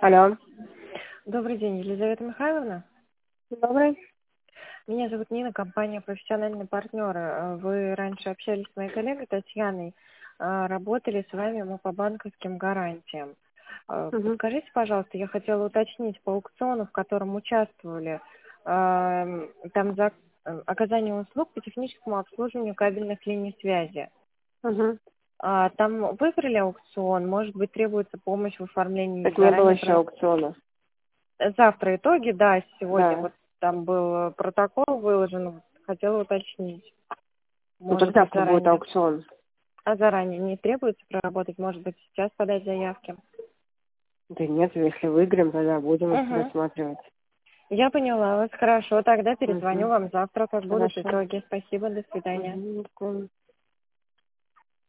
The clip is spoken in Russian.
Алло. Добрый день, Елизавета Михайловна. Добрый. Меня зовут Нина, компания «Профессиональный партнер». Вы раньше общались с моей коллегой Татьяной, работали с вами мы по банковским гарантиям. Мгм. Подскажите, пожалуйста, я хотела уточнить по аукциону, в котором участвовали, там за оказание услуг по техническому обслуживанию кабельных линий связи. Мгм. Там выиграли аукцион, может быть, требуется помощь в оформлении Так не было заранее. еще аукциона. Завтра итоги, да, сегодня Да. вот там был протокол выложен, вот хотела уточнить, Ну может так быть, завтра будет заранее. аукцион. А заранее не требуется проработать, может быть, сейчас подать заявки? Да нет, если выиграем, тогда будем их Угу. рассматривать. Я поняла вас, хорошо, тогда перезвоню Мгм. вам завтра, как будут Хорошо. итоги. Спасибо, до свидания. Мгм.